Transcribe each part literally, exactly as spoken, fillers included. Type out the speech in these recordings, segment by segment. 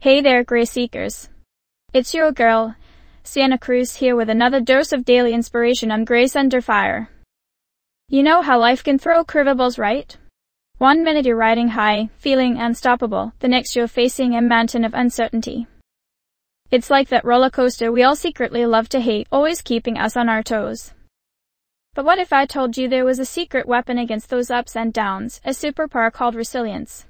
Hey there, Grace Seekers. It's your girl, Sienna Cruz, here with another dose of daily inspiration on Grace Under Fire. You know how life can throw curveballs, right? One minute you're riding high, feeling unstoppable, the next you're facing a mountain of uncertainty. It's like that roller coaster we all secretly love to hate, always keeping us on our toes. But what if I told you there was a secret weapon against those ups and downs, a superpower called resilience?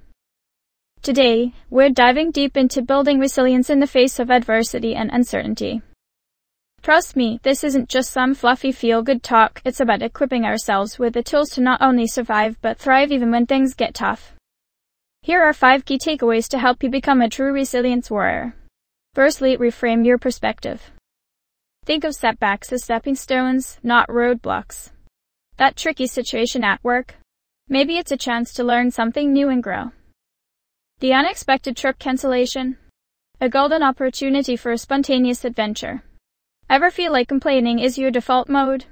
Today, we're diving deep into building resilience in the face of adversity and uncertainty. Trust me, this isn't just some fluffy feel-good talk, it's about equipping ourselves with the tools to not only survive but thrive even when things get tough. Here are five key takeaways to help you become a true resilience warrior. Firstly, reframe your perspective. Think of setbacks as stepping stones, not roadblocks. That tricky situation at work? Maybe it's a chance to learn something new and grow. The unexpected trip cancellation? A golden opportunity for a spontaneous adventure. Ever feel like complaining is your default mode?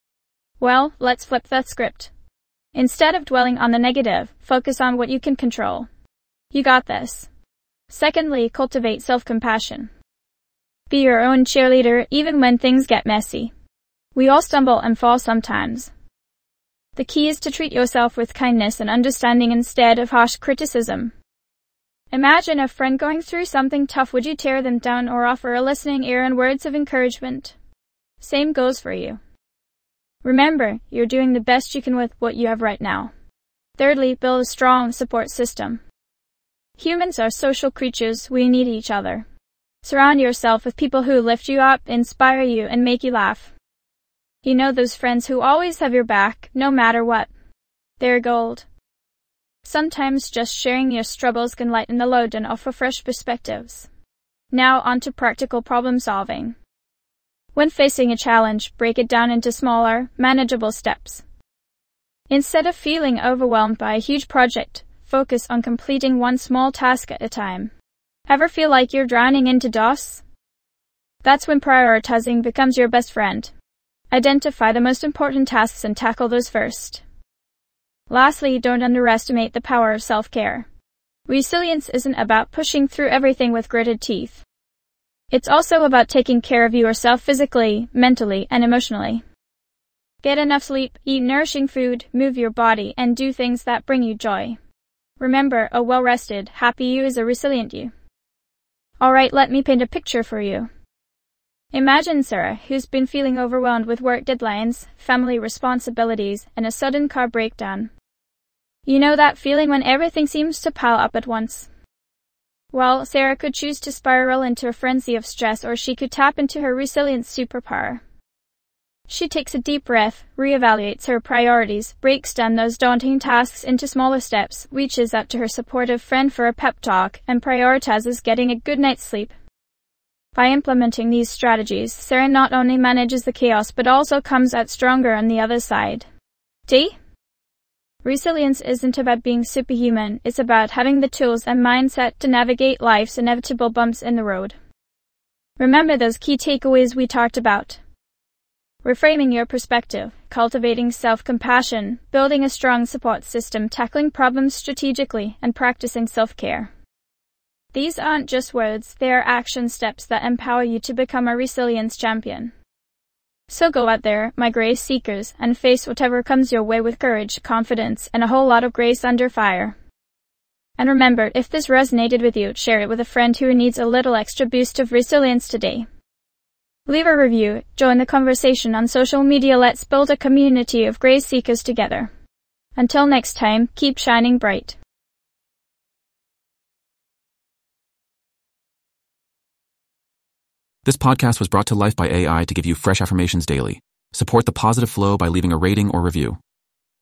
Well, let's flip that script. Instead of dwelling on the negative, focus on what you can control. You got this. Secondly, cultivate self-compassion. Be your own cheerleader even when things get messy. We all stumble and fall sometimes. The key is to treat yourself with kindness and understanding instead of harsh criticism. Imagine a friend going through something tough. Would you tear them down or offer a listening ear and words of encouragement? Same goes for you. Remember, you're doing the best you can with what you have right now. Thirdly, build a strong support system. Humans are social creatures, we need each other. Surround yourself with people who lift you up, inspire you, and make you laugh. You know those friends who always have your back, no matter what. They're gold. Sometimes just sharing your struggles can lighten the load and offer fresh perspectives. Now on to practical problem solving. When facing a challenge, break it down into smaller, manageable steps. Instead of feeling overwhelmed by a huge project, focus on completing one small task at a time. Ever feel like you're drowning into D O S? That's when prioritizing becomes your best friend. Identify the most important tasks and tackle those first. Lastly, don't underestimate the power of self-care. Resilience isn't about pushing through everything with gritted teeth. It's also about taking care of yourself physically, mentally, and emotionally. Get enough sleep, eat nourishing food, move your body, and do things that bring you joy. Remember, a well-rested, happy you is a resilient you. Alright, let me paint a picture for you. Imagine Sarah, who's been feeling overwhelmed with work deadlines, family responsibilities, and a sudden car breakdown. You know that feeling when everything seems to pile up at once? Well, Sarah could choose to spiral into a frenzy of stress, or she could tap into her resilience superpower. She takes a deep breath, reevaluates her priorities, breaks down those daunting tasks into smaller steps, reaches out to her supportive friend for a pep talk, and prioritizes getting a good night's sleep. By implementing these strategies, Sarah not only manages the chaos but also comes out stronger on the other side. D? Resilience isn't about being superhuman, it's about having the tools and mindset to navigate life's inevitable bumps in the road. Remember those key takeaways we talked about. Reframing your perspective, cultivating self-compassion, building a strong support system, tackling problems strategically, and practicing self-care. These aren't just words, they are action steps that empower you to become a resilience champion. So go out there, my grace seekers, and face whatever comes your way with courage, confidence, and a whole lot of grace under fire. And remember, if this resonated with you, share it with a friend who needs a little extra boost of resilience today. Leave a review, join the conversation on social media, let's build a community of grace seekers together. Until next time, keep shining bright. This podcast was brought to life by A I to give you fresh affirmations daily. Support the positive flow by leaving a rating or review.